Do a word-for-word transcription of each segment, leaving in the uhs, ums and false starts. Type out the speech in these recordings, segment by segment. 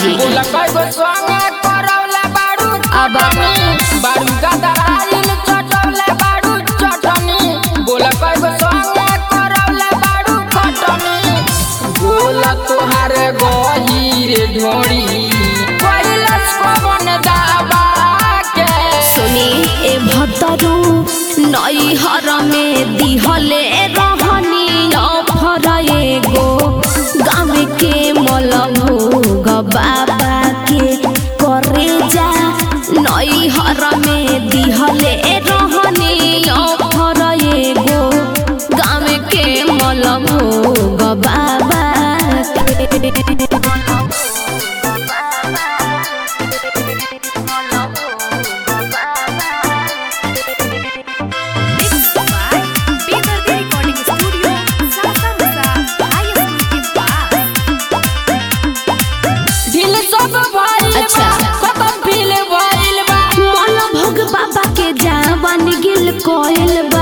जी बोला कई गो संगे करौले बाड़ू अब बाड़ू गदराइल चटौले बाड़ू चटनी बोला कई गो संगे करौले बाड़ू खटनी बोला तोहार गहीर ढोड़ी कैलस कवन दाबा के सुनी ए भतरू नई हर में दिहले रहनी अफर एगो गाँव के मलभोग बाबा के करे जा नई हर में दिहले रहनी अफर एगो गाँव के मलभोग बाबा के अच्छा मलभोग बाबा के जावन गिल कोयल बा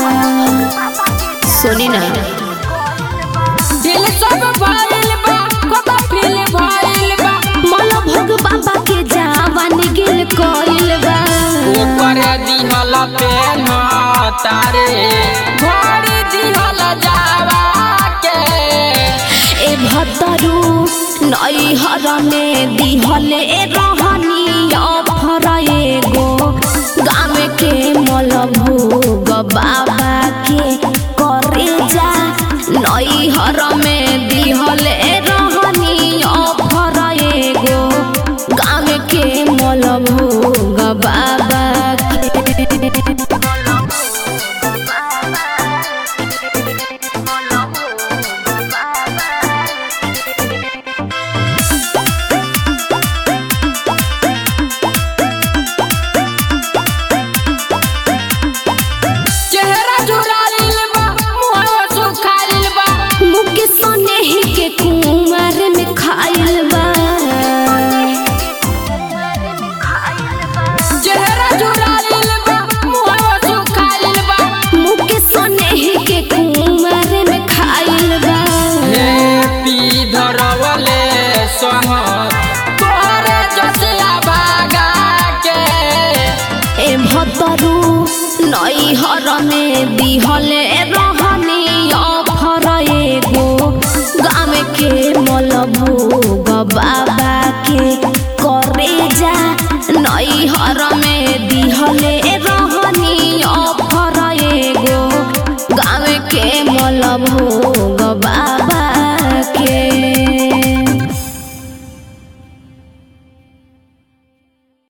सुनी ना दिल सब भइल बा कब फिल भइल बा मलभोग बाबा के जावन गिल कोयल बा ऊपर दिहल पेन तारे घड़ी दिहल जावा के ए भतरू नई हर में दिहले रहनी अफर एगो गाँव के मलभोग बाबा के करे जा नई हर में दिहले रहनी अफर एगो गाँव के मलभोग बाबा के चेहरा झुराइल बा मुंह सुखाइल बा मुख सोने के कुमार में खाइल बा चेहरा झुराइल बा मुंह सुखाइल बा मुख सोने के कुमार में खाइल बा हे पी धरवले सह तोरे जसिया भागा के ए भतरू नई हर में दिहले रहनी अफर एगो गाँव के मलभोग बाबा के करे जा नई हर में दिहले रहनी अफर एगो गाँव के मलभोग बाबा के।